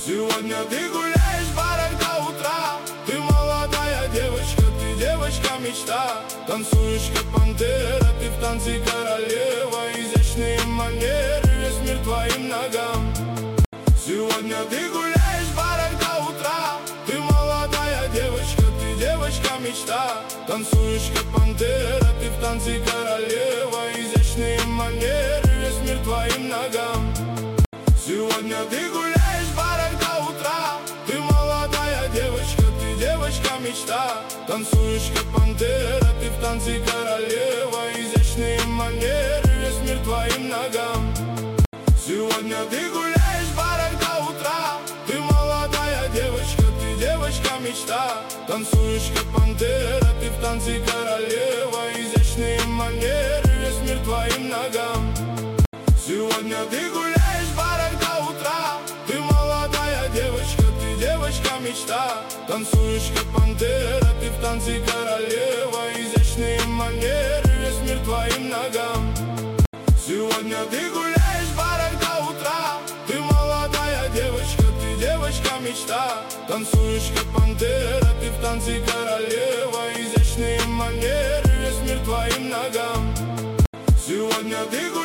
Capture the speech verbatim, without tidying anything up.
Сегодня ты гуляешь в барах до утра. Ты молодая девочка, ты девочка-мечта. Танцуешь как пантера, ты в танце королева. Изящные манеры, весь мир твоим ногам. Сегодня ты гуляешь в барах до утра. Ты молодая девочка, ты девочка-мечта. Танцуешь как пантера, ты в танце королева. Изящные манеры, весь мир твоим ногам. Сегодня ты гуляешь в барах до утра. Ты молодая девочка, ты девочка-мечта. Танцуешь как пантера, ты в танце королева. Изящные манеры, весь мир твоим ногам. Сегодня ты гуляешь в барах до утра. Ты молодая девочка, ты девочка-мечта. Танцуешь как пантера, ты в танце королева. Изящные манеры, весь мир твоим ногам. Сегодня ты гуляешь в барах до утра. Ты молодая девочка, ты девочка-мечта. Танцуешь как пантера, ты в танце королева. Изящные манеры, весь мир твоим ногам. Сегодня ты гуляешь в барах до утра. Ты молодая девочка, ты девочка-мечта. Танцуешь как пантера, ты в танце королева. Изящные манеры, весь мир твоим ногам. Сегодня ты гуляешь